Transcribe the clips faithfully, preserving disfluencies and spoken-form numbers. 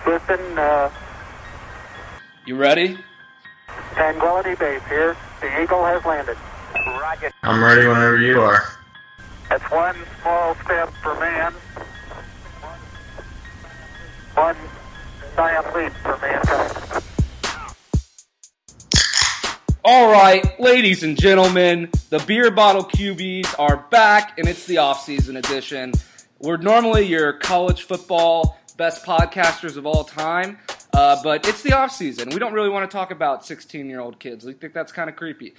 Listen, uh... You ready? Tranquility Base here. The Eagle has landed. Roger. I'm ready whenever you are. That's one small step for man. One giant leap for mankind. All right, ladies and gentlemen, the Beer Bottle Q Bs are back, and it's the off-season edition. We're normally your college football best podcasters of all time, uh, but it's the off-season. We don't really want to talk about sixteen-year-old kids. We think that's kind of creepy.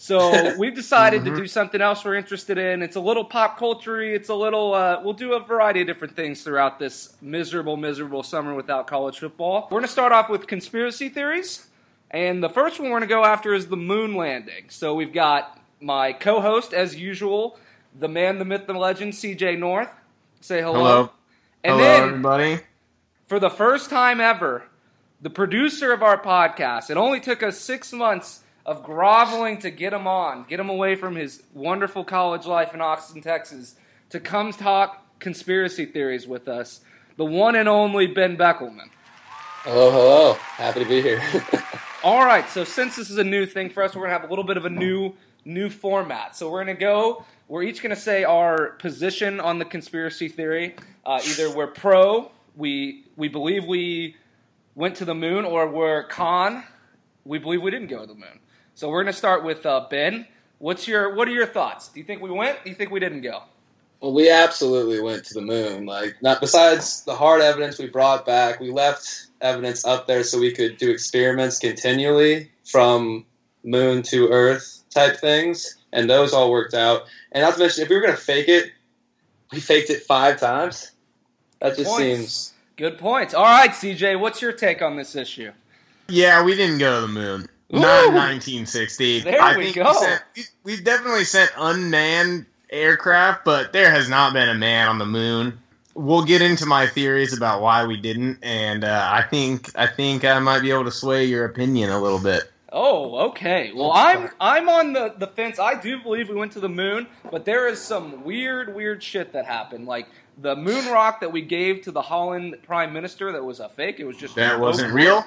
So we've decided mm-hmm. to do something else we're interested in. It's a little pop culture-y. It's a little, uh, we'll do a variety of different things throughout this miserable, miserable summer without college football. We're going to start off with conspiracy theories. And the first one we're going to go after is the moon landing. So we've got my co-host, as usual, the man, the myth, the legend, C J North. Say hello. Hello. And hello, then, everybody. For the first time ever, the producer of our podcast. It only took us six months of groveling to get him on, get him away from his wonderful college life in Austin, Texas, to come talk conspiracy theories with us. The one and only Ben Beckelman. Hello, hello. Happy to be here. All right, so since this is a new thing for us, we're going to have a little bit of a new new format. So we're going to go, we're each going to say our position on the conspiracy theory. Uh, either we're pro, we we believe we went to the moon, or we're con, we believe we didn't go to the moon. So we're going to start with uh, Ben. What's your What are your thoughts? Do you think we went? Do you think we didn't go? Well, we absolutely went to the moon. Like, not besides the hard evidence we brought back, we left evidence up there so we could do experiments continually from moon to Earth type things, and those all worked out. And not to mention, if we were going to fake it, we faked it five times. That just points. seems... Good points. All right, C J, what's your take on this issue? Yeah, we didn't go to the moon. Ooh. Not in nineteen sixty. There I we think go. We sent, we, we've definitely sent unmanned aircraft, but there has not been a man on the moon. We'll get into my theories about why we didn't, and uh, I think I think I might be able to sway your opinion a little bit. Oh, okay. Well, I'm I'm on the, the fence. I do believe we went to the moon, but there is some weird, weird shit that happened. Like the moon rock that we gave to the Holland Prime Minister that was a fake. It was just that wasn't real.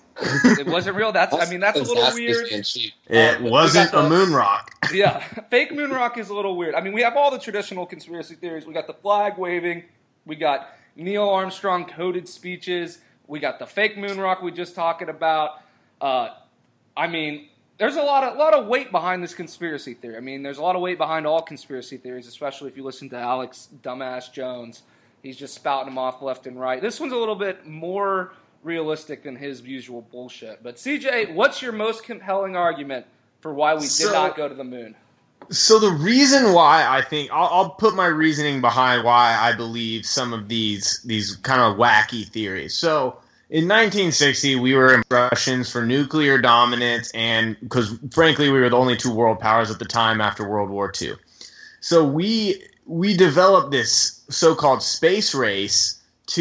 It wasn't real. That's I mean that's a little weird. It uh, wasn't the, a moon rock. Yeah, fake moon rock is a little weird. I mean, we have all the traditional conspiracy theories. We got the flag waving. We got Neil Armstrong coded speeches. We got the fake moon rock we just talking about. Uh, I mean, there's a lot of lot of weight behind this conspiracy theory. I mean, there's a lot of weight behind all conspiracy theories, especially if you listen to Alex Dumbass Jones. He's just spouting them off left and right. This one's a little bit more realistic than his usual bullshit. But C J, what's your most compelling argument for why we so, did not go to the moon? So the reason why I think I'll, I'll put my reasoning behind why I believe some of these these kind of wacky theories. So in nineteen sixty, we were in Russians for nuclear dominance, and because frankly we were the only two world powers at the time after World War Two. So we we developed this so-called space race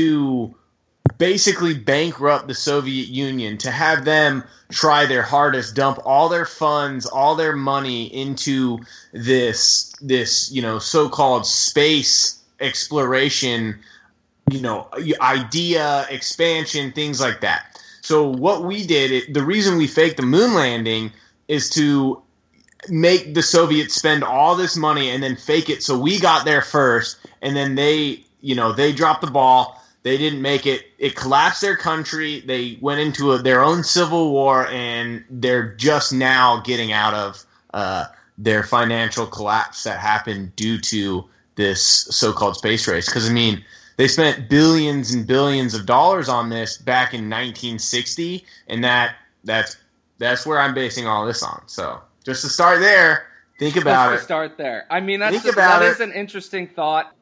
to basically bankrupt the Soviet Union, to have them try their hardest, dump all their funds, all their money into this, this, you know, so-called space exploration, you know, idea, expansion, things like that. So what we did, it, the reason we faked the moon landing is to make the Soviets spend all this money and then fake it so we got there first, and then they, you know, they dropped the ball. They didn't make it. It collapsed their country. They went into a, their own civil war, and they're just now getting out of uh, their financial collapse that happened due to this so-called space race. Because, I mean, they spent billions and billions of dollars on this back in nineteen sixty, and that that's that's where I'm basing all this on. So just to start there, think about Just it. to start there. I mean, that's Think a, about that it. is an interesting thought.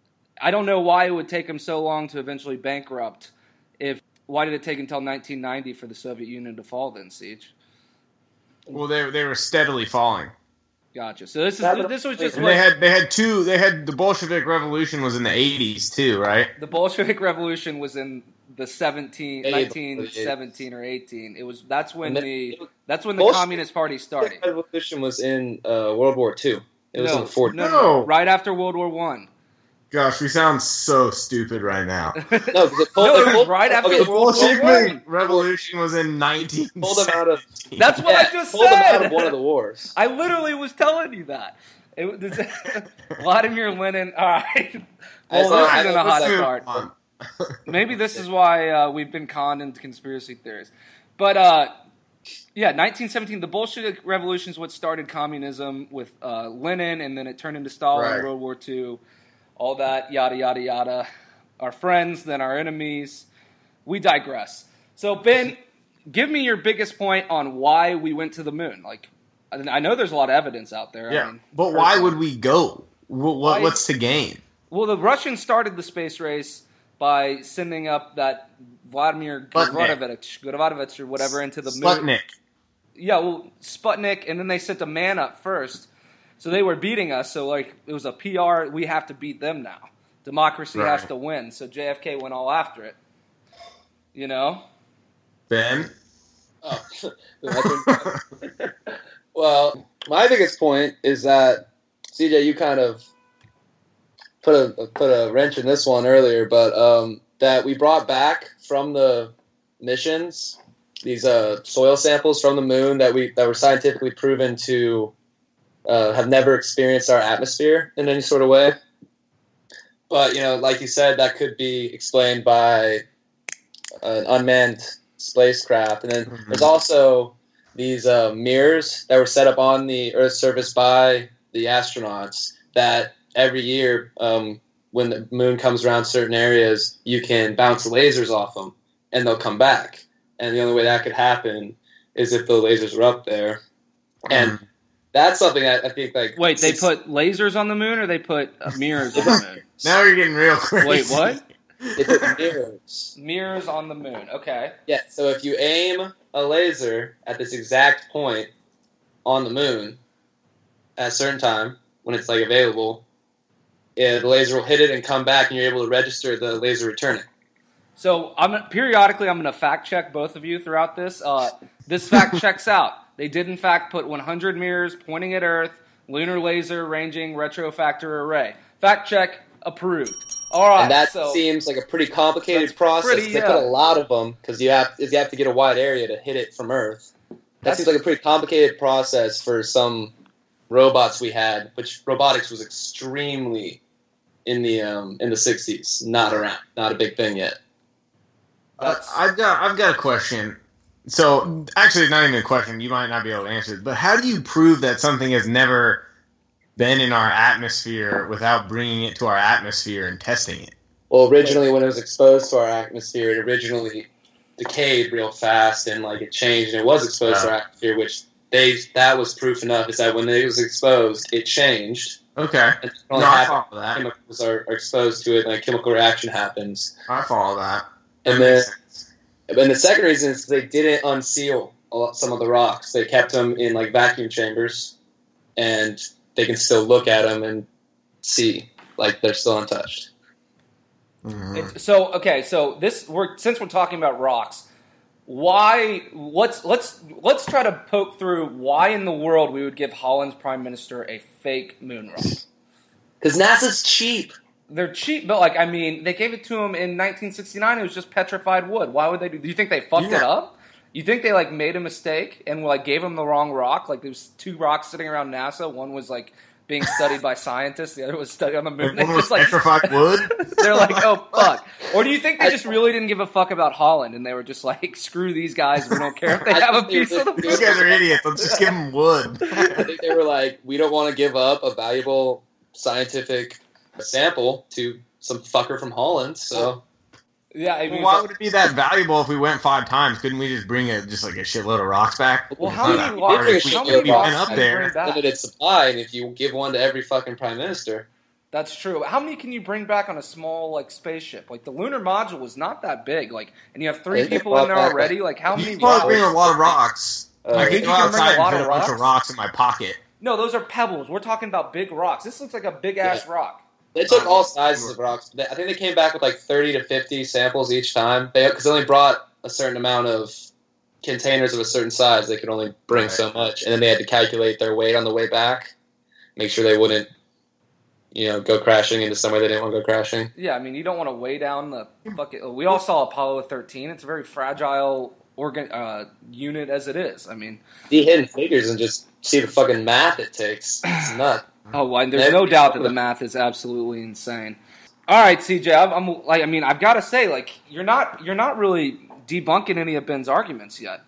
I don't know why it would take them so long to eventually bankrupt. If why did it take until nineteen ninety for the Soviet Union to fall? Then Siege. Well, they they were steadily falling. Gotcha. So this is this was just And what, they had they had two. They had the Bolshevik Revolution was in the eighties too, right? the Bolshevik Revolution was in the seventeen, Eight- nineteen seventeen or eighteen. It was that's when And then- the that's when the Bolshevik- Communist Party started. The revolution was in uh, World War Two. It was no, in the forties. no, No. no, right after World War One. Gosh, we sound so stupid right now. No, because it pulled, No, it it was pulled- right after okay, the The World War Bolshevik One. Revolution was in nineteen seventeen. pulled them out of. That's what yeah, I just pulled them out said. of one of the wars. I literally was telling you that. It, was- Vladimir Lenin. All right. Well, I- this I- isn't a hot I- start. On. Maybe this is why uh, we've been conned into conspiracy theories. But uh, yeah, nineteen seventeen, the Bolshevik Revolution is what started communism with uh, Lenin, and then it turned into Stalin, Right. World War Two, all that, yada, yada, yada. Our friends, then our enemies. We digress. So, Ben, give me your biggest point on why we went to the moon. Like, I I know there's a lot of evidence out there. Yeah, I mean, but why personally. would we go? What, Why- what's to gain? Well, the Russians started the space race by sending up that Vladimir Sputnik. Gorodovich, Gorodovich or whatever into the moon. Sputnik. Yeah, well, Sputnik, and then they sent a man up first. So they were beating us, so like it was a P R, we have to beat them now. Democracy Right. has to win. So J F K went all after it. You know? Ben? Oh. I think- well, my biggest point is that C J, you kind of put a put a wrench in this one earlier, but um, that we brought back from the missions these uh, soil samples from the moon that we that were scientifically proven to uh, have never experienced our atmosphere in any sort of way. But you know, like you said, that could be explained by an unmanned spacecraft, and then Mhm. there's also these uh, mirrors that were set up on the Earth's surface by the astronauts that every year, um, when the moon comes around certain areas, you can bounce lasers off them, and they'll come back. And the only way that could happen is if the lasers were up there. And that's something that I think, like... Wait, they six- put lasers on the moon or they put uh, mirrors on the moon? Now you're getting real crazy. Wait, what? They put mirrors. Mirrors on the moon. Okay. Yeah, so if you aim a laser at this exact point on the moon at a certain time, when it's like available, yeah, the laser will hit it and come back, and you're able to register the laser returning. So I'm periodically I'm going to fact check both of you throughout this. Uh, this fact checks out. They did in fact put one hundred mirrors pointing at Earth, lunar laser ranging retrofactor array. Fact check approved. All right. And that so, seems like a pretty complicated That's process. pretty, they yeah. put a lot of them because you have you have to get a wide area to hit it from Earth. That That's- seems like a pretty complicated process for some robots we had, which robotics was extremely in the um, in the sixties, not around, not a big thing yet. Uh, I've got I've got a question. So actually, not even a question. You might not be able to answer it. But how do you prove that something has never been in our atmosphere without bringing it to our atmosphere and testing it? Well, originally when it was exposed to our atmosphere, it originally decayed real fast and like it changed and it was exposed to our atmosphere, which they that was proof enough is that when it was exposed, it changed. Okay. And No, only I happens follow that. chemicals are, are exposed to it and a chemical reaction happens. I follow that. And That then, makes sense. and the second reason is they didn't unseal a lot, some of the rocks. They kept them in like vacuum chambers, and they can still look at them and see like they're still untouched. Mhm. It, so okay, so this we're since we're talking about rocks, why? Let's let's let's try to poke through why in the world we would give Holland's prime minister a fake moon rock. Because NASA's cheap. They're cheap, but like I mean, they gave it to him in nineteen sixty-nine. It was just petrified wood. Why would they do? Do you think they fucked it Yeah. up? You think they like made a mistake and like gave him the wrong rock? Like there was two rocks sitting around NASA. One was like being studied by scientists. The other was studied on the moon. They One was just like petrified wood. they're like, oh fuck. Or do you think they just really didn't give a fuck about Holland and they were just like, screw these guys. We don't care if they I have a think they- piece of the moon. These guys are idiots. Let's just give them wood. I think they were like, we don't want to give up a valuable scientific sample to some fucker from Holland, so Yeah, I Well, mean, why would it be that valuable if we went five times? Couldn't we just bring a just like a shitload of rocks back? well, how It's many not that rocks? hard. If we- How if many we rocks went up can you there, bring back? limited supply, and if you give one to every fucking prime minister, That's true. How many can you bring back on a small like spaceship? Like the lunar module was not that big. Like, and you have three I think they people in brought there back, already. Like, how you many? can probably bring a rocks? lot of rocks. uh, I think can you go can bring a outside lot and of put a bunch of rocks? rocks in my pocket. No, those are pebbles. We're talking about big rocks. This looks like a big ass Yeah. rock. they took all sizes of rocks. They- I think they came back with like thirty to fifty samples each time. They because they only brought a certain amount of containers of a certain size. They could only bring Right. so much, and then they had to calculate their weight on the way back, make sure they wouldn't you know, go crashing into somewhere they didn't want to go crashing. Yeah, I mean, you don't want to weigh down the fucking. We all saw Apollo thirteen. It's a very fragile organ uh, unit as it is. I mean, the hidden figures and just see the fucking math it takes. It's nuts. Oh, well, there's no doubt that the math is absolutely insane. All right, C J, I'm, I'm like, I mean, I've got to say, like, you're not, you're not really debunking any of Ben's arguments yet.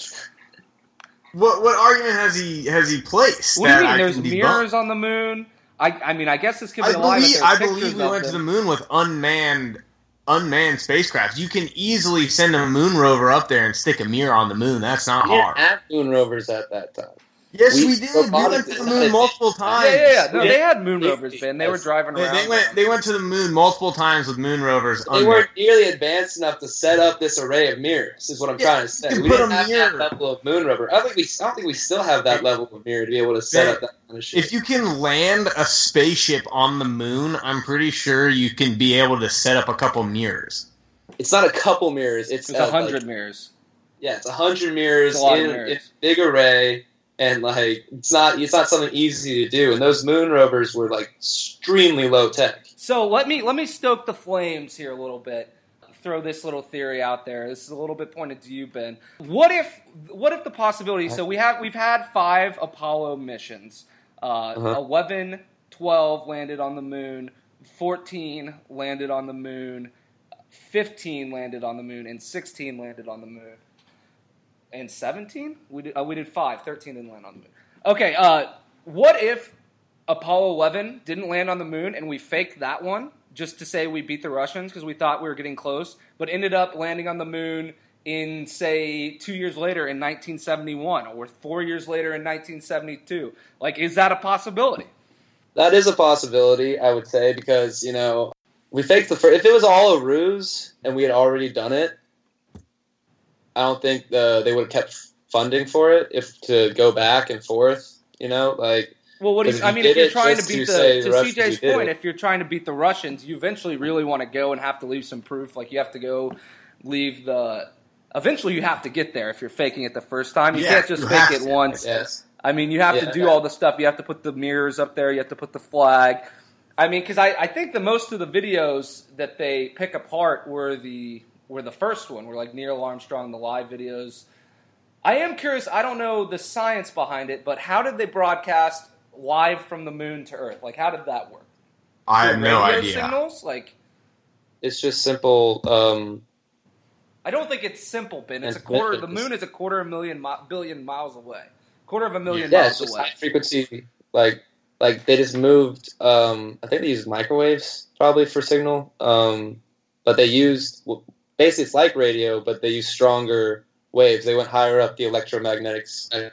What what argument has he has he placed? What do you mean? I There's can debunk? mirrors on the moon. I, I mean, I guess this could be I a lie. believe I believe we went to the moon with unmanned unmanned spacecraft. You can easily send a moon rover up there and stick a mirror on the moon. That's not We didn't hard. have moon rovers at that time. Yes, We- we, did. We went to the moon multiple times. Yeah, yeah, yeah. No, Yeah. they had moon They- rovers, Ben. They were driving They, around. they went. They went to the moon multiple times with moon rovers. They unmanned. weren't nearly advanced enough to set up this array of mirrors. Is what I'm Yeah, trying to say. you can We put didn't a have mirror. that level of moon rover. I don't think we. I don't think we still have that level of mirror to be able to set Yeah. up that kind of shit. If you can land a spaceship on the moon, I'm pretty sure you can be able to set up a couple mirrors. It's not a couple mirrors. It's It's uh, a hundred like- mirrors. Yeah, it's a hundred mirrors It's a lot of in mirrors. in a big array, and like it's not it's not something easy to do. And those moon rovers were like extremely low tech. So let me let me stoke the flames here a little bit. Throw this little theory out there. This is a little bit pointed to you, Ben. What if what if the possibility? So we have we've had five Apollo missions. Uh, Uh-huh. eleven, twelve landed on the moon. fourteen landed on the moon. fifteen landed on the moon, and sixteen landed on the moon. And seventeen? We did, uh, we did five. thirteen didn't land on the moon. Okay, uh, what if Apollo eleven didn't land on the moon and we faked that one just to say we beat the Russians because we thought we were getting close, but ended up landing on the moon in, say, two years later in nineteen seventy-one or four years later in nineteen seventy-two? Like, is that a possibility? That is a possibility, I would say, because you know we faked the first. If it was all a ruse and we had already done it, I don't think the, they would have kept funding for it if to go back and forth. You know, like. Well, what do Because you, if I mean, you if did you're it trying to just beat to the, say the to Russians, C J's you did point, it. if you're trying to beat the Russians, you eventually really want to go and have to leave some proof. Like, you have to go leave the, eventually you have to get there if you're faking it the first time. You Yeah, can't just you fake have it to, once. Yes. I mean, you have to Yeah. do all the stuff. You have to put the mirrors up there. You have to put the flag. I mean, because I, I think the most of the videos that they pick apart were the were the first one, were like Neil Armstrong, the live videos. I am curious. I don't know the science behind it, but how did they broadcast live from the moon to Earth? Like, how did that work? I have Through no radio idea. Signals? Like, It's just simple. Um, I don't think it's simple, Ben. It's a And quarter. The millions. moon is a quarter of a million mi- billion miles away. Quarter of a million yeah, miles it's just away. high frequency. Like, like they just moved. Um, I think they used microwaves probably for signal. Um, but they used basically it's like radio, but they used stronger waves. They went higher up the electromagnetic spectrum.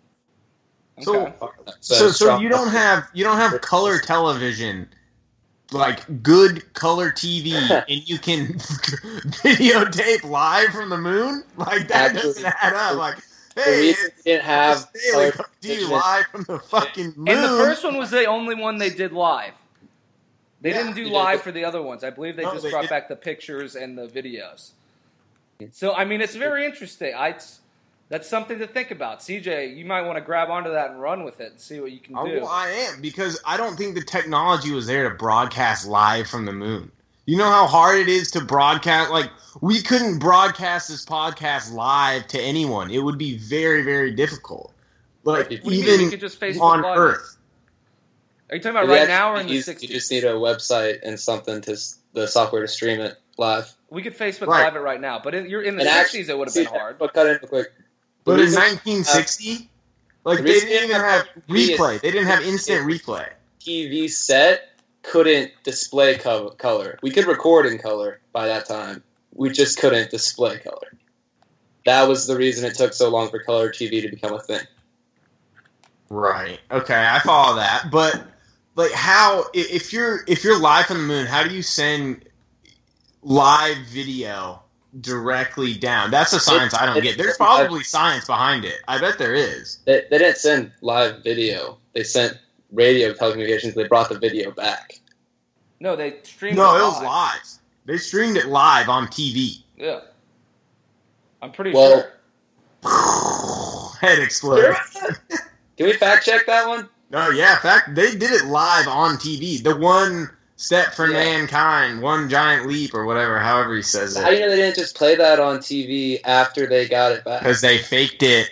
So, Okay. so, so you don't have you don't have color television, like good color T V, and you can videotape live from the moon. Like that Actually, doesn't add up. Like, The hey, reason it's we didn't have Chris Daly color coming to you television- live from the fucking moon. And the first one was the only one they did live. They Yeah, didn't do they live did. for the other ones. I believe they No, just they brought did. back the pictures and the videos. So, I mean, it's very interesting. I, that's something to think about. C J, you might want to grab onto that and run with it and see what you can Oh, do. well, I am, because I don't think the technology was there to broadcast live from the moon. You know how hard it is to broadcast? Like, we couldn't broadcast this podcast live to anyone. It would be very, very difficult. Like, What do you mean? even We could just Facebook on Live it? Earth. Are you talking about We right actually now or in the use- sixties? You just need a website and something to s- the software to stream it live. We could Facebook Right. Live it right now, but in, you're in the And sixties. actually- It would have see, been hard. But cut in real quick. But The in reason- nineteen sixty, like, the they reason didn't even we have have T V replay. is- They didn't have instant replay. T V set couldn't display co- color. We could record in color by that time. We just couldn't display color. That was the reason it took so long for color T V to become a thing. Right. Okay, I follow that. But, like, how, i- if you're, if you're live from the moon, how do you send live video directly down? That's a science I don't it- get. There's probably science behind it. I bet there is. They, they didn't send live video. They sent radio telecommunications. They brought the video back. No, they streamed No, it it was live. They streamed it live on T V. Yeah. I'm pretty Well- sure. Head exploded. Can we fact check that one? No, yeah, in fact, they did it live on T V. The one step for Yeah. mankind, one giant leap, or whatever, however he says How do it. you know they didn't just play that on T V after they got it back? Because they faked it.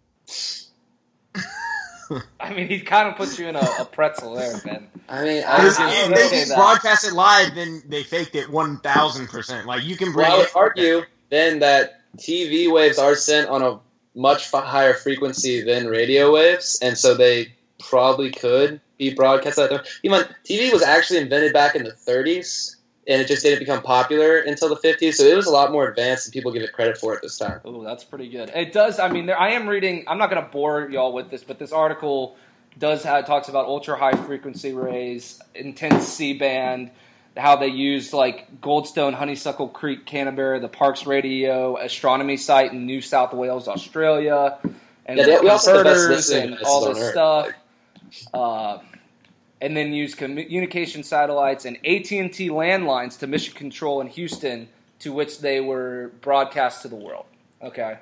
I mean, he kind of puts you in a, a pretzel there, Ben. I mean, I, Because I if don't they know didn't that. broadcast it live, then they faked it one thousand percent. Like, you can bring well, I would it. argue then that T V waves are sent on a much f- higher frequency than radio waves, and so they probably could be broadcast out there. Even T V was actually invented back in the thirties, and it just didn't become popular until the fifties, so it was a lot more advanced than people give it credit for at this time. Oh, that's pretty good. It does. I mean, there, I am reading. I'm not going to bore y'all with this, but this article does have talks about ultra high frequency rays, intense C band, how they use like Goldstone, Honeysuckle Creek, Canterbury, the Parkes Radio Astronomy Site in New South Wales, Australia, and Yeah, the they- we also have the best converters listening and devices all on this Earth. stuff. Uh, and then use communication satellites and A T and T landlines to mission control in Houston, to which they were broadcast to the world. Okay.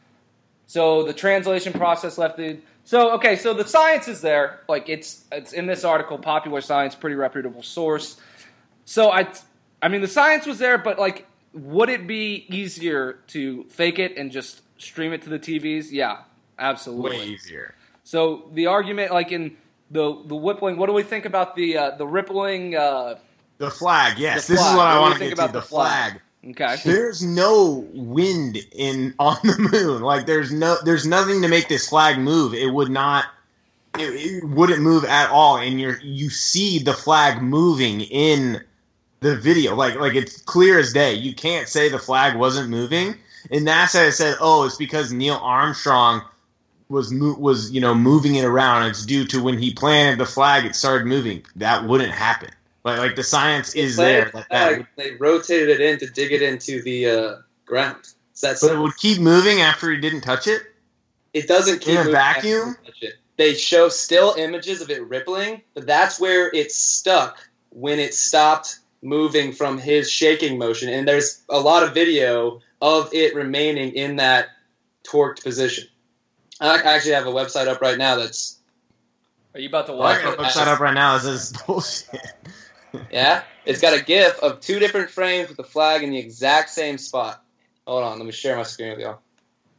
So the translation process left the... So, okay, so the science is there. Like, it's it's in this article, Popular Science, pretty reputable source. So, I, I mean, the science was there, but, like, would it be easier to fake it and just stream it to the T Vs? Yeah, absolutely. Way easier. So the argument, like in the the rippling, what do we think about the uh, the rippling? Uh, The flag, yes. The this flag. is what What I do you want to think get to. about The the flag? flag. okay, There's no wind in on the moon. Like there's no, there's nothing to make this flag move. It would not, it, it wouldn't move at all. And you you see the flag moving in the video. Like like it's clear as day. You can't say the flag wasn't moving. And NASA has said, oh, it's because Neil Armstrong was mo- was you know moving it around. It's due to when he planted the flag, it started moving. That wouldn't happen. Like like the science is there. They, That that would- they rotated it in to dig it into the uh, ground. So that's but it would keep moving after he didn't touch it. it doesn't keep in a moving vacuum? after you touch it. They show still images of it rippling, but that's where it stuck when it stopped moving from his shaking motion. And there's a lot of video of it remaining in that torqued position. I actually have a website up right now that's are you about to I watch got it? a website up right now. This is bullshit. yeah. It's got a GIF of two different frames with the flag in the exact same spot. Hold on, let me share my screen with y'all.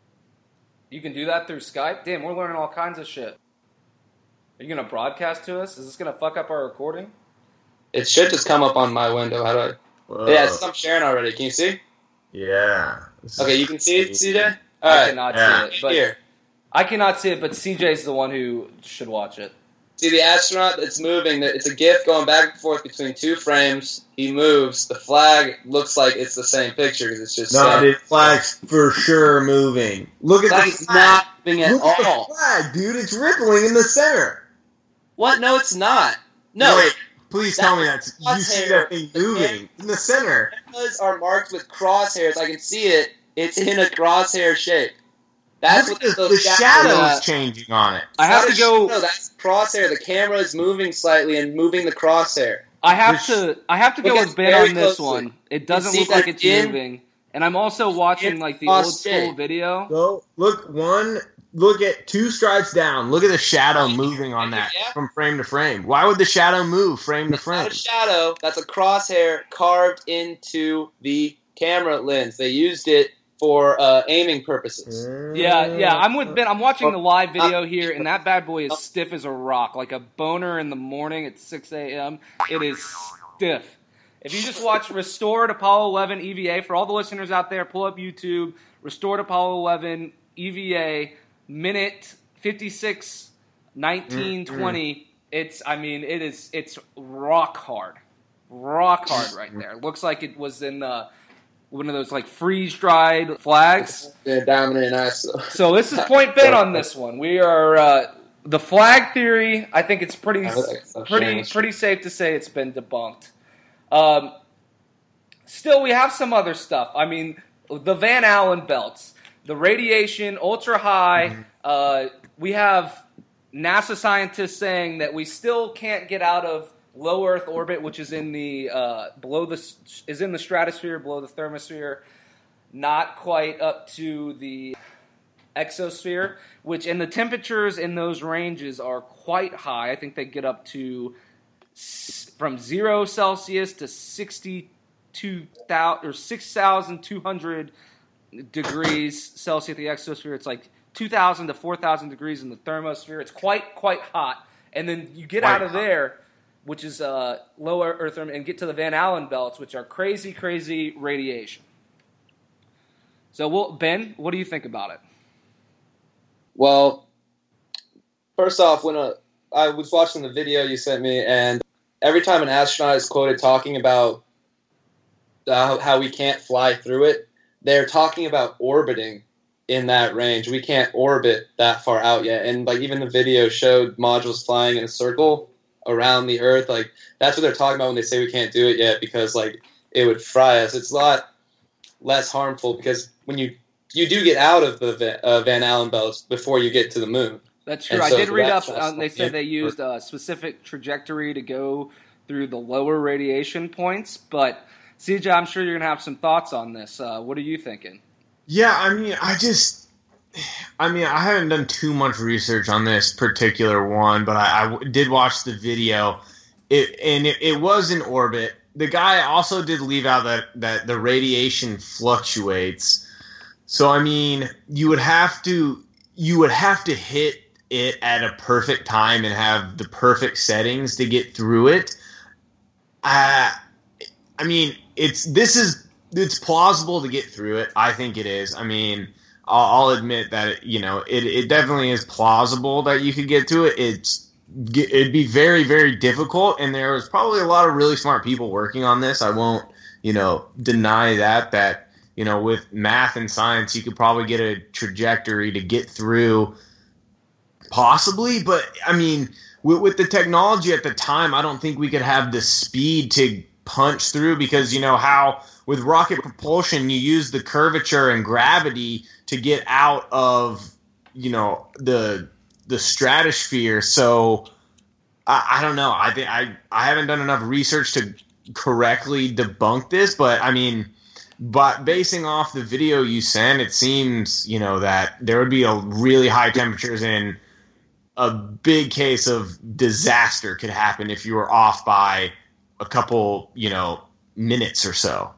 You can do that through Skype. Damn, we're learning all kinds of shit. Are you gonna broadcast to us? Is this gonna fuck up our recording? It should just come up on my window. How do I? Whoa. Yeah, it's, I'm sharing already. Can you see? Yeah. This is Okay, you can see it, crazy. C J? I Alright, cannot yeah. see it, but here. I cannot see it. But C J's the one who should watch it. See the astronaut that's moving? It's a GIF going back and forth between two frames. He moves. The flag looks like it's the same picture because it's just. No, set. dude, flag's for sure moving. Look at The the flag's flag. not moving at Look at all. the flag, dude. It's rippling in the center. What? No, it's not. No. Wait, please That- tell me that you crosshair. see that thing moving in the center. Cameras are marked with crosshairs. I can see it. It's in a crosshair shape. That's Look what at the, those the shadows- shadows Yeah. changing on it. I have to go. No, that's crosshair. The camera is moving slightly and moving the crosshair. I have There's- to. I have to go Look with at Ben very on this closely. one. It doesn't see look like that it's in- moving, and I'm also watching in like the cross old school shape. video. So look one. Look at two stripes down. Look at the shadow moving on that Yeah. from frame to frame. Why would the shadow move frame to That's not frame? a shadow. That's a crosshair carved into the camera lens. They used it for uh, aiming purposes. Yeah, yeah. I'm with Ben. I'm watching the live Uh, video here, and that bad boy is stiff as a rock, like a boner in the morning at six a.m. It is stiff. If you just watch Restored Apollo eleven E V A, for all the listeners out there, pull up YouTube, Restored Apollo eleven E V A, minute fifty-six, nineteen, twenty. It's, I mean, it is, it's rock hard. Rock hard right there. Looks like it was in uh, one of those, like, freeze-dried flags. Yeah, dominant and nice. So this is point Ben on this one. We are uh, the flag theory. I think it's pretty I like that. pretty pretty safe to say it's been debunked. Um, still, we have some other stuff. I mean, the Van Allen belts, the radiation, ultra high. Uh, we have NASA scientists saying that we still can't get out of low Earth orbit, which is in the uh, below the is in the stratosphere, below the thermosphere. Not quite up to the exosphere, which and the temperatures in those ranges are quite high. I think they get up to s- from zero Celsius to sixty-two thousand or six thousand two hundred degrees Celsius at the exosphere. It's like two thousand to four thousand degrees in the thermosphere. It's quite quite hot. And then you get Quite out of hot. there, which is uh, lower Earth, and get to the Van Allen belts, which are crazy, crazy radiation. So, we'll, Ben, what do you think about it? Well, first off, when a, I was watching the video you sent me, and every time an astronaut is quoted talking about uh, how we can't fly through it, they're talking about orbiting in that range. We can't orbit that far out yet. And like even the video showed modules flying in a circle around the Earth. Like that's what they're talking about when they say we can't do it yet, because like it would fry us. It's a lot less harmful because when you you do get out of the Van, uh, Van Allen belts before you get to the moon. That's true. And I so did for read that up. kind of Um, they stuff, said yeah. they used a specific trajectory to go through the lower radiation points. But C J, I'm sure you're gonna have some thoughts on this. Uh, what are you thinking? Yeah, I mean, I just, I mean, I haven't done too much research on this particular one, but I, I w- did watch the video. It and it, it was in orbit. The guy also did leave out that, that the radiation fluctuates. So I mean, you would have to you would have to hit it at a perfect time and have the perfect settings to get through it. Uh, I mean, it's this is it's plausible to get through it. I think it is. I mean, I'll, I'll admit that you know it it definitely is plausible that you could get to it. It's it'd be very very difficult, and there was probably a lot of really smart people working on this. I won't you know deny that that. You know, with math and science, you could probably get a trajectory to get through, possibly. But I mean, with, with the technology at the time, I don't think we could have the speed to punch through because you know how with rocket propulsion, you use the curvature and gravity to get out of you know the the stratosphere. So I, I don't know. I think I I haven't done enough research to correctly debunk this, but I mean. But basing off the video you sent, it seems, you know, that there would be a really high temperatures and a big case of disaster could happen if you were off by a couple, you know, minutes or so.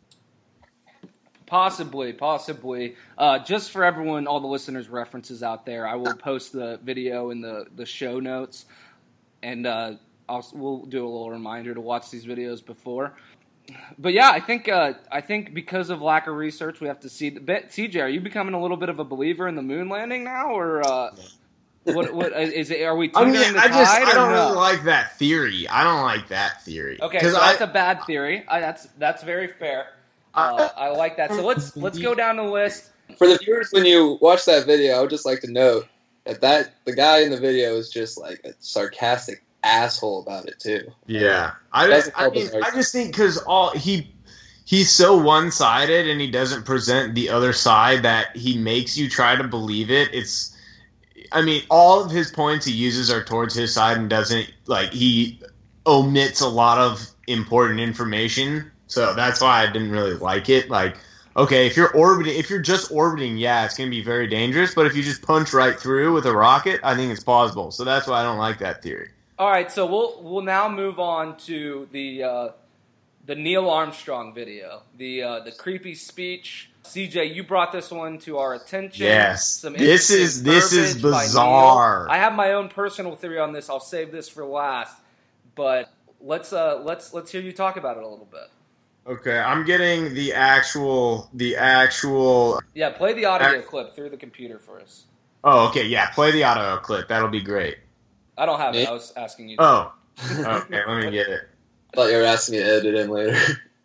Possibly, possibly. Uh, just for everyone, all the listeners' references out there, I will post the video in the, the show notes, and uh, I'll, we'll do a little reminder to watch these videos before. But yeah, I think uh, I think because of lack of research, we have to see. The, C J, are you becoming a little bit of a believer in the moon landing now, or uh, what? What is it? Are we I teetering mean, the I tide? just I or don't no? really like that theory. I don't like that theory. Okay, so I, that's a bad theory. I, that's that's very fair. Uh, I like that. So let's let's go down the list. For the viewers, when you watch that video, I would just like to note that, that the guy in the video is just like a sarcastic asshole about it too. Yeah, I just, I mean, I just think because all he he's so one sided and he doesn't present the other side that he makes you try to believe it. It's, I mean, all of his points he uses are towards his side and doesn't like he omits a lot of important information. So that's why I didn't really like it. Like, okay, if you're orbiting, if you're just orbiting, yeah, it's gonna be very dangerous. But if you just punch right through with a rocket, I think it's plausible. So that's why I don't like that theory. All right, so we'll we'll now move on to the uh, the Neil Armstrong video, the uh, the creepy speech. C J, you brought this one to our attention. Yes, Some this is this is verbiage by bizarre. Neil. I have my own personal theory on this. I'll save this for last, but let's uh, let's let's hear you talk about it a little bit. Okay, I'm getting the actual the actual. Yeah, play the audio Ac- clip through the computer for us. Oh, okay, yeah, play the audio clip. That'll be great. I don't have Me? it. I was asking you. Oh, okay, let me get it. I thought you were asking me to edit in later.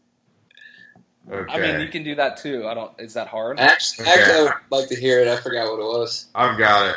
Okay, I mean, you can do that too. I don't. Is that hard? Actually, Okay. actually, I would like to hear it. I forgot what it was. I've got it.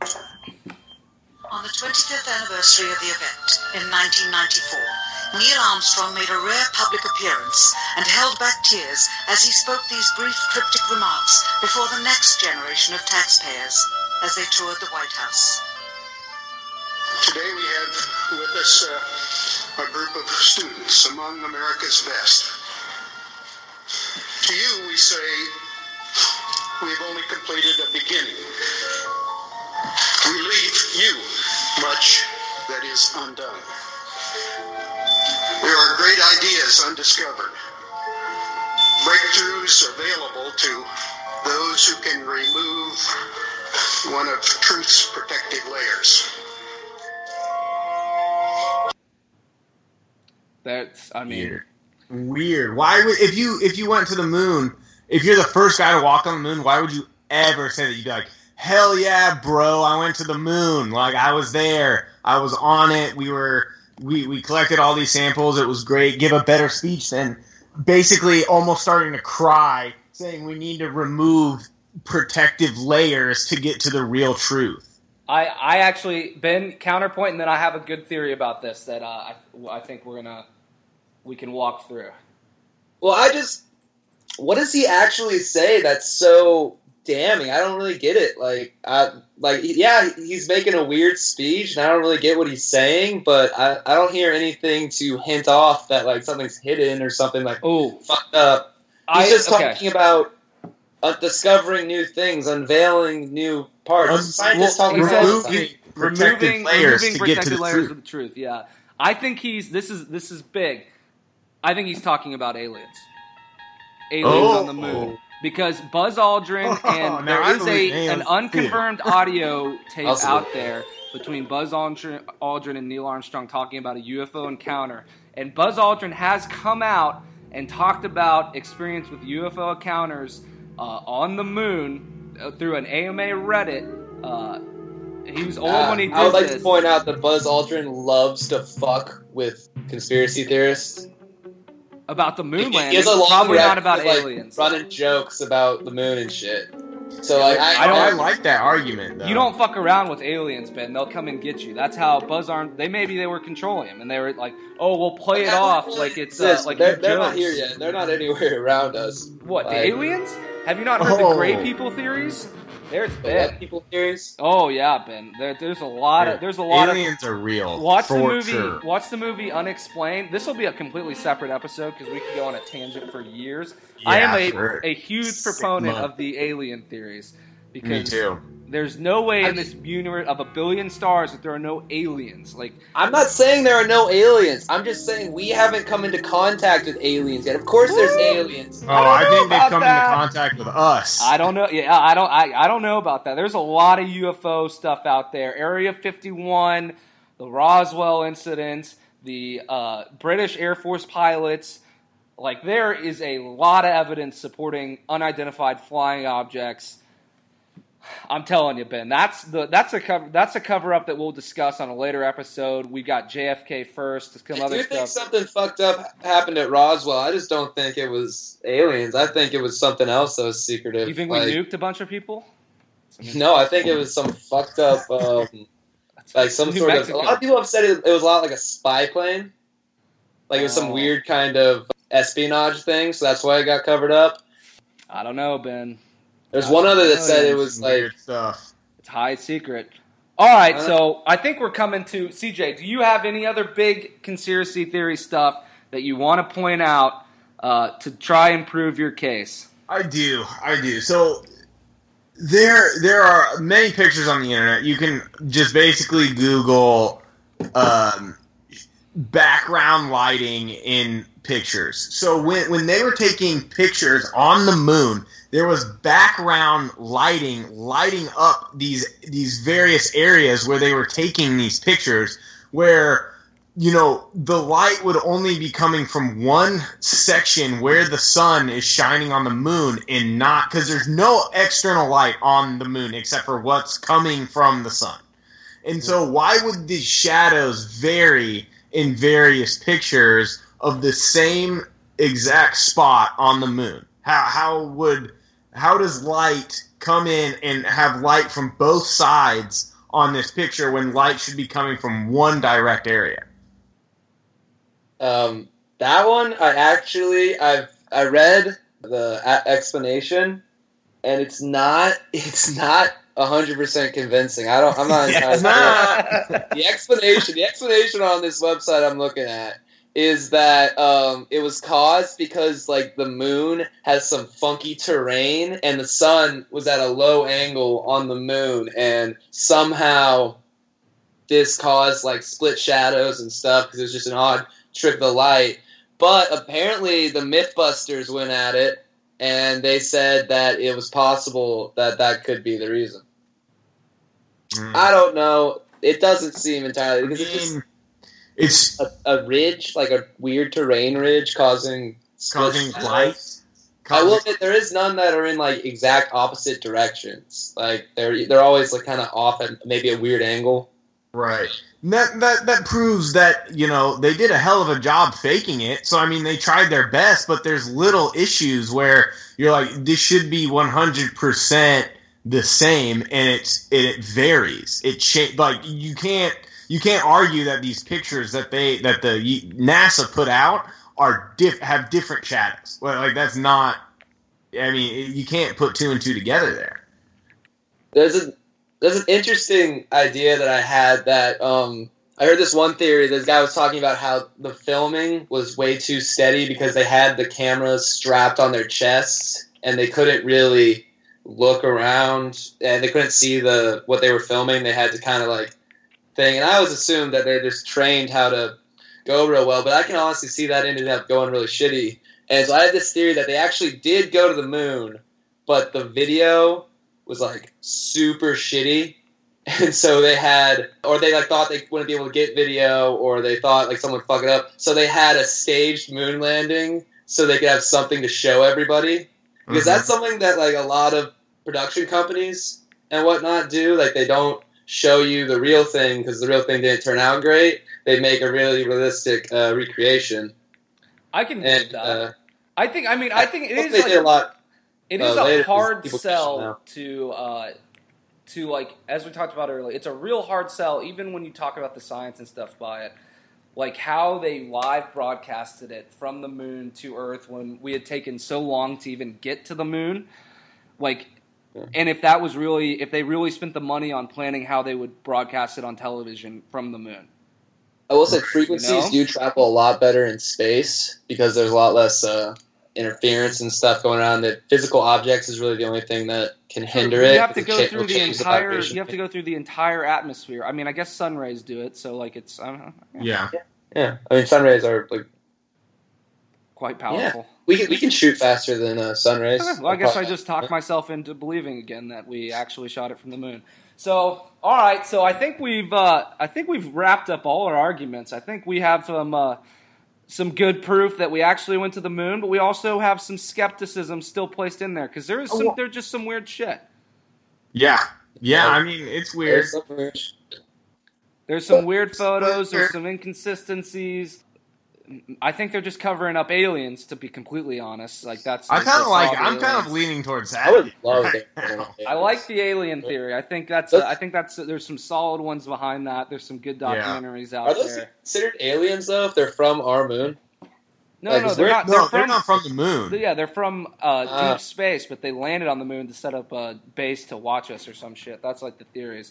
On the twenty-fifth anniversary of the event in nineteen ninety-four, Neil Armstrong made a rare public appearance and held back tears as he spoke these brief cryptic remarks before the next generation of taxpayers as they toured the White House. Today we have with us uh, a group of students among America's best. To you we say, we've only completed a beginning. We leave you much that is undone. There are great ideas undiscovered, breakthroughs available to those who can remove one of truth's protective layers. That's, I mean, Weird. Weird. Why would if you if you went to the moon, if you're the first guy to walk on the moon, why would you ever say that? You'd be like, hell yeah, bro, I went to the moon. Like, I was there. I was on it. We were we, we collected all these samples. It was great. Give a better speech than basically almost starting to cry, saying we need to remove protective layers to get to the real truth. I, I actually, Ben, counterpoint, and then I have a good theory about this that uh, I, I think we're gonna we can walk through. Well, I just, what does he actually say that's so damning? I don't really get it. Like, I, like, yeah, he's making a weird speech, and I don't really get what he's saying, but I, I don't hear anything to hint off that, like, something's hidden or something, like, oh, fucked up. He's I, just okay. talking about uh, discovering new things, unveiling new parts. Um, Scientists well, talk he about says all the time. protective removing layers removing to get to protective the layers truth. of the truth. Yeah, I think he's this is this is big. I think he's talking about aliens, aliens Oh. on the moon, because Buzz Aldrin Oh, and now there I is believe a aliens an unconfirmed audio tape Also- out there between Buzz Aldrin, Aldrin and Neil Armstrong talking about a U F O encounter, and Buzz Aldrin has come out and talked about experience with U F O encounters uh, on the moon uh, through an A M A Reddit. Uh, he was old Uh, when he did I would like this. to point out that Buzz Aldrin loves to fuck with conspiracy theorists. About the moon He landing, has a long probably not record about of, like, aliens. running jokes about the moon and shit. So like, I, I don't- I like that argument, though. You don't fuck around with aliens, Ben. They'll come and get you. That's how Buzz Arm. They maybe they were controlling him, and they were like, "Oh, we'll play it That off really like it's uh, exists, like they're, you they're not jokes." here yet. They're not anywhere around us. What, the Like, aliens? Have you not heard Oh. the gray people theories? There's The Ben. what people theories? Oh yeah, Ben. There, there's a lot of there's a lot of. aliens are real. Watch for the movie. Sure. Watch the movie Unexplained. This will be a completely separate episode because we could go on a tangent for years. I am Yeah, a, sure. a huge Six proponent months. of the alien theories Me because too. there's no way I in this universe of a billion stars that there are no aliens. Like, I'm not saying there are no aliens. I'm just saying we haven't come into contact with aliens yet. Of course, there's Woo! aliens. Oh, I, know think they've about come that. into contact with us. I don't know. Yeah, I don't. I, I don't know about that. There's a lot of U F O stuff out there. Area fifty-one, the Roswell incident, the uh, British Air Force pilots. Like, there is a lot of evidence supporting unidentified flying objects. I'm telling you, Ben. That's the that's a cover that's a cover up that we'll discuss on a later episode. We got J F K first. Some I other do think stuff. something fucked up happened at Roswell. I just don't think it was aliens. I think it was something else that was secretive. You think like, we nuked a bunch of people? No, I think it was some fucked up, um, like some New sort Mexico. of. A lot of people have said it, it was a lot like a spy plane. Like it was some Oh. weird kind of espionage thing, so that's why it got covered up. I don't know, Ben. There's one other that said it Some was like weird stuff. It's high secret. All right, Uh, so I think we're coming to C J. Do you have any other big conspiracy theory stuff that you want to point out uh, to try and prove your case? I do, I do. So there, there are many pictures on the internet. You can just basically Google um, background lighting in pictures. So when when they were taking pictures on the moon, there was background lighting lighting up these these various areas where they were taking these pictures, where, you know, the light would only be coming from one section where the sun is shining on the moon, and not because there's no external light on the moon except for what's coming from the sun. And so why would the shadows vary in various pictures of the same exact spot on the moon? How how would how does light come in and have light from both sides on this picture when light should be coming from one direct area? um, that one. I actually I've I read the a- explanation, and it's not it's not a hundred percent convincing. I don't. I'm not. Yeah, entirely it's sure. not. The explanation, the explanation on this website I'm looking at is that um, it was caused because like the moon has some funky terrain and the sun was at a low angle on the moon, and somehow this caused like split shadows and stuff because it was just an odd trick of the light. But apparently the Mythbusters went at it and they said that it was possible that that could be the reason. Mm. I don't know. It doesn't seem entirely because I mean, it's just it's a, a ridge, like a weird terrain ridge, causing causing light. I will admit there is none that are in like exact opposite directions. Like they're they're always like kind of off at maybe a weird angle. Right. That that that proves that, you know, they did a hell of a job faking it. So I mean, they tried their best, but there's little issues where you're like, this should be one hundred percent the same, and it's it varies. It cha- like you can't. You can't argue that these pictures that they that the NASA put out are diff, have different shadows. Well, like that's not. I mean, you can't put two and two together there. There's a there's an interesting idea that I had that um, I heard this one theory. This guy was talking about how the filming was way too steady because they had the cameras strapped on their chests and they couldn't really look around and they couldn't see the what they were filming. They had to kind of like. Thing, and I always assumed that they just trained how to go real well, but I can honestly see that ended up going really shitty. And so I had this theory that they actually did go to the moon, but the video was like super shitty, and so they had, or they like thought they wouldn't be able to get video, or they thought like someone would fuck it up, so they had a staged moon landing so they could have something to show everybody. Because mm-hmm. that's something that like a lot of production companies and whatnot do. Like they don't show you the real thing because the real thing didn't turn out great. They make a really realistic uh, recreation. I can and, do that. Uh, I think. I mean, I think it is. They like, did a lot. It is uh, a later, hard sell to uh, to like as we talked about earlier. It's a real hard sell, even when you talk about the science and stuff by it. Like how they live broadcasted it from the moon to Earth when we had taken so long to even get to the moon. Like. And if that was really, if they really spent the money on planning how they would broadcast it on television from the moon. I will say frequencies you know? do travel a lot better in space because there's a lot less uh, interference and stuff going on. That physical objects is really the only thing that can hinder you it. You have to go cha- through the entire. The you have to go through the entire atmosphere. I mean, I guess sun rays do it, so like it's. I don't know. Yeah. yeah, yeah. I mean, sun rays are like quite powerful. Yeah. We can we can shoot faster than uh, sun rays. Okay, well, I guess I just talked myself into believing again that we actually shot it from the moon. So, all right. So I think we've uh, I think we've wrapped up all our arguments. I think we have some uh, some good proof that we actually went to the moon, but we also have some skepticism still placed in there because there is some there's just some weird shit. Yeah, yeah. I mean, it's weird. There's some weird photos. There's some inconsistencies. I think they're just covering up aliens, to be completely honest. Like that's. I kind of like. I'm aliens. kind of leaning towards that. I would love it. I like the alien theory. I think that's. Uh, I think that's. Uh, there's some solid ones behind that. There's some good documentaries yeah. out Are those there. Considered aliens though? If they're from our moon? No, like, no, they're not. They're, no, from, they're not from the moon. Yeah, they're from uh, uh, deep space, but they landed on the moon to set up a base to watch us or some shit. That's like the theories.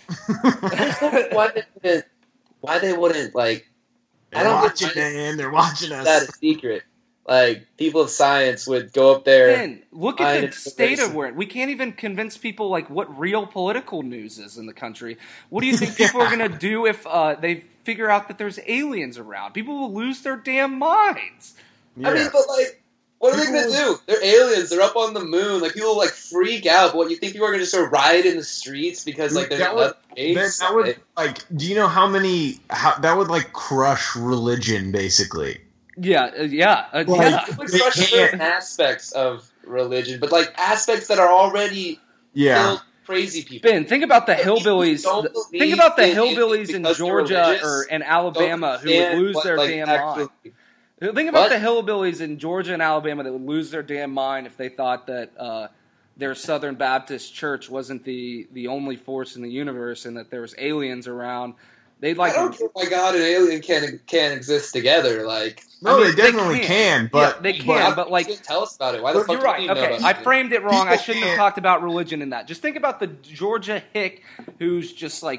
why they wouldn't? Why they wouldn't like? They're I don't watching, think man. They're watching us. That's a secret. Like, people of science would go up there. Ben, look at the state of where we can't even convince people like what real political news is in the country. What do you think people yeah. are going to do if uh, they figure out that there's aliens around? People will lose their damn minds. Yeah. I mean, but like, what are they going to do? They're aliens. They're up on the moon. Like, people will, like, freak out. But what, you think people are going to just sort of riot in the streets because, like, there's another base? That would, like, do you know how many, how, that would, like, crush religion, basically. Yeah, uh, yeah, uh, Like, yeah. It would crush certain aspects of religion, but, like, aspects that are already Yeah. filled with crazy people. Ben, think about the hillbillies. don't the- believe think about the in- hillbillies in because they're Georgia religious, or in Don't Alabama who would understand lose what, their like, damn actually- mind. Think about What? the hillbillies in Georgia and Alabama that would lose their damn mind if they thought that uh, their Southern Baptist church wasn't the, the only force in the universe and that there was aliens around. They'd like. I don't care why God and alien can can exist together. Like, No, I mean, they definitely they can. can. but Yeah, they can. but, like- tell us about it. Why the fuck You're right. do we know Okay, about I it? framed it wrong. I People shouldn't have can't- talked about religion in that. Just think about the Georgia hick who's just like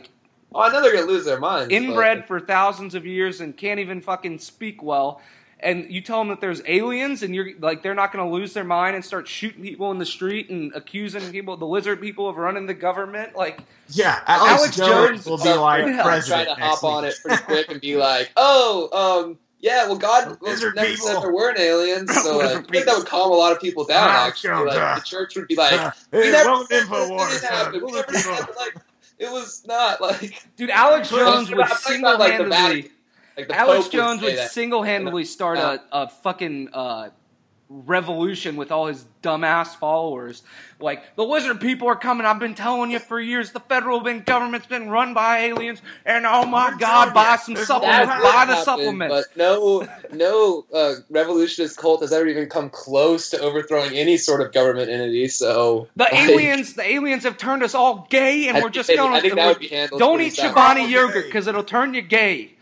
Oh, I know they're gonna lose their minds. inbred but... for thousands of years and can't even fucking speak well. And you tell them that there's aliens, and you're like, they're not going to lose their mind and start shooting people in the street and accusing people, the lizard people, of running the government. Like, yeah, Alex, Alex Jones, Jones will be like yeah, president. Trying to next hop on week. it pretty quick and be like, "Oh, um, yeah, well, God Lizard never people. said there weren't aliens." So like, I Lizard think that would calm a lot of people down. Ah, Actually, Jones, like uh, the church would be like, Uh, "We hey, never welcome to said this InfoWars. didn't Uh, happen. We lizard never people. said like it was not like." dude, Alex Jones I'm would talking about, like, the single-handedly... Vatican. Like the Alex Pope Jones would, would say that. single-handedly start a, a fucking uh, revolution with all his dumbass followers. Like, the lizard people are coming. I've been telling you for years. The federal government's been run by aliens. And oh my I'm God, telling buy you, some there's supplements. no Buy way the Happened, supplements. But no, no uh, revolutionist cult has ever even come close to overthrowing any sort of government entity. So The like, aliens, the aliens have turned us all gay, and I we're just think- going. I think that would be handled Don't pretty eat sound. Chobani Oh, yogurt gay. because it'll turn you gay.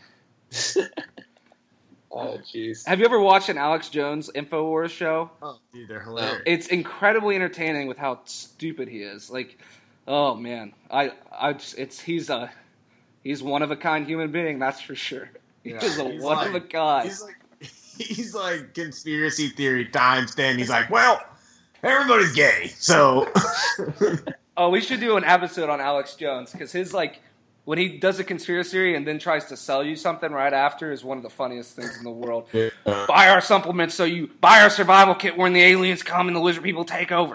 Oh jeez. Have you ever watched an Alex Jones Infowars show? Oh, dude, they're hilarious. It's incredibly entertaining with how stupid he is. Like, oh man, I, I, just, it's he's a, he's one of a kind human being. That's for sure. He Yeah, is a he's one like- of a kind. He's like, he's like conspiracy theory times ten. He's like, well, everybody's gay, so. Oh, we should do an episode on Alex Jones because his like when he does a conspiracy theory and then tries to sell you something right after is one of the funniest things in the world. Yeah. Buy our supplements so you buy our survival kit when the aliens come and the lizard people take over.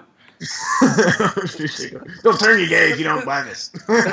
They'll turn you gay if you don't buy this.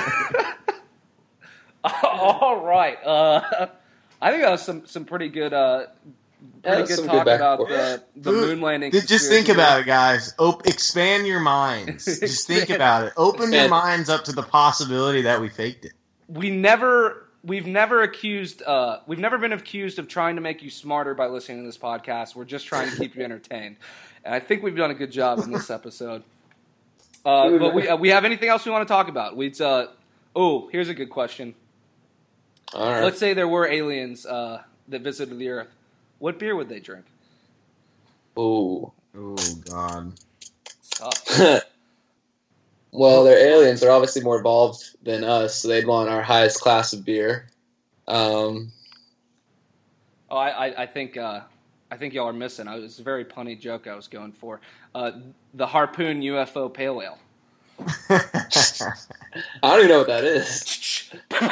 All right. Uh, I think that was some, some pretty good uh, pretty that's good some talk good back about and the, the Dude, moon landing. Just just think about it, guys. Op- expand your minds. Just think Expand. about it. Open your Expand. minds up to the possibility that we faked it. We never, we've never accused, uh, we've never been accused of trying to make you smarter by listening to this podcast. We're just trying to keep you entertained, and I think we've done a good job in this episode. Uh, but we uh, we have anything else we want to talk about? We uh, oh, here's a good question. All right. Let's say there were aliens uh, that visited the Earth. What beer would they drink? Ooh. Oh God. It's tough. Well, they're aliens. They're obviously more evolved than us, so they'd want our highest class of beer. Um, Oh, I, I, I think uh, I think y'all are missing. I, it was a very punny joke I was going for. Uh, the Harpoon U F O Pale Ale. I don't even know what that is.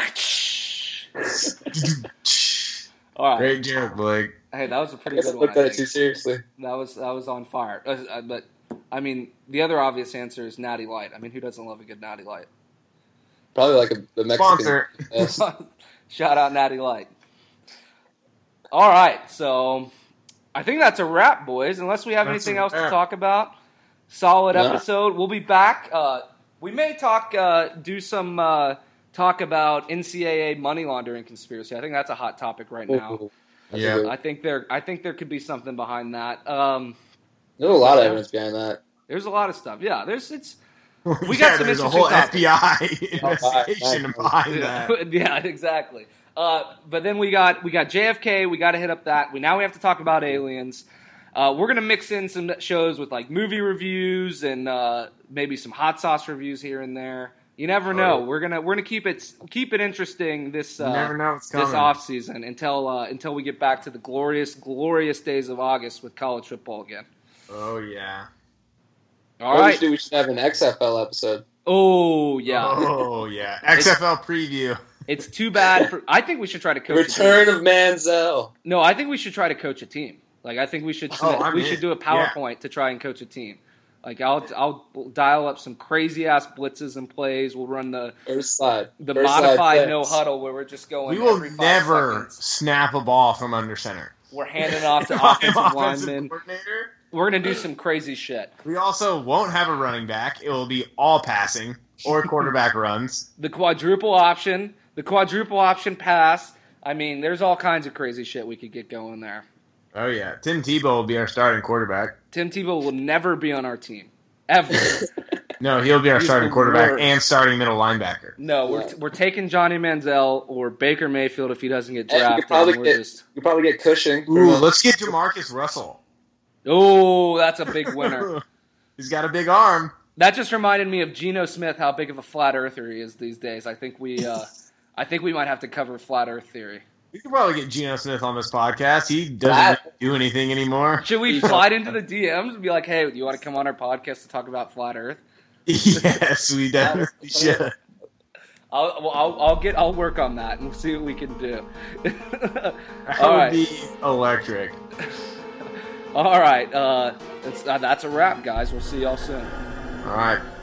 All right. Great joke, Blake. Hey, that was a I pretty guess I good one. looked I at it too think. seriously. That was that was on fire. Uh, uh, but I mean, the other obvious answer is Natty Light. I mean, who doesn't love a good Natty Light? Probably like a, the Mexican. Sponsor. Yes. Shout out Natty Light. All right, so I think that's a wrap, boys. Unless we have That's anything a else to wrap. talk about. Solid No. episode. We'll be back. Uh, we may talk, uh, do some uh, talk about N C double A money laundering conspiracy. I think that's a hot topic right now. Ooh, that's a Yeah. good- I think there, I think there could be something behind that. Um, There's a lot of evidence behind that. there's a lot of stuff. Yeah, there's it's. We Yeah, got some there's a interesting whole F topics. B I Oh, investigation right. behind that. Yeah, exactly. Uh, but then we got we got J F K. We got to hit up that. We now we have to talk about aliens. Uh, we're gonna mix in some shows with like movie reviews and uh, maybe some hot sauce reviews here and there. You never know. Oh, yeah. We're gonna we're gonna keep it keep it interesting this You uh, never know what's this coming. off season until uh, until we get back to the glorious glorious days of August with college football again. Oh yeah. All What we right. should do, we should have an X F L episode. Oh yeah. Oh yeah. X F L preview. It's too bad for. I think we should try to The coach. a team. return of Manziel. No, I think we should try to coach a team. Like I think we should. Oh, I'm we in. should do a PowerPoint to try and coach a team. Like I'll I'll dial up some crazy ass blitzes and plays. We'll run the First slide. the First slide modified flex. no huddle where we're just going. We will every five never seconds. snap a ball from under center. We're handing off to Offensive offensive linemen. coordinator. We're gonna do some crazy shit. We also won't have a running back. It will be all passing or quarterback runs. The quadruple option, the quadruple option pass. I mean, there's all kinds of crazy shit we could get going there. Oh yeah, Tim Tebow will be our starting quarterback. Tim Tebow will never be on our team ever. No, he'll be our He's starting the quarterback worst. and starting middle linebacker. No, we're Yeah. we're taking Johnny Manziel or Baker Mayfield if he doesn't get And you drafted. could probably We're get- just You probably get Cushing. from Ooh, a- let's get Jamarcus Russell. oh, that's a big winner. He's got a big arm. That just reminded me of Geno Smith, how big of a flat earther he is these days. I think we, uh, I think we might have to cover flat Earth theory. We could probably get Geno Smith on this podcast. He doesn't really do anything anymore. Should we slide into the D Ms and be like, hey, do you want to come on our podcast to talk about flat Earth? Yes, we definitely should. I'll, well, I'll, I'll get, I'll work on that and we'll see what we can do. That All would right. be electric. All right, uh, that's, uh, that's a wrap, guys. We'll see y'all soon. All right.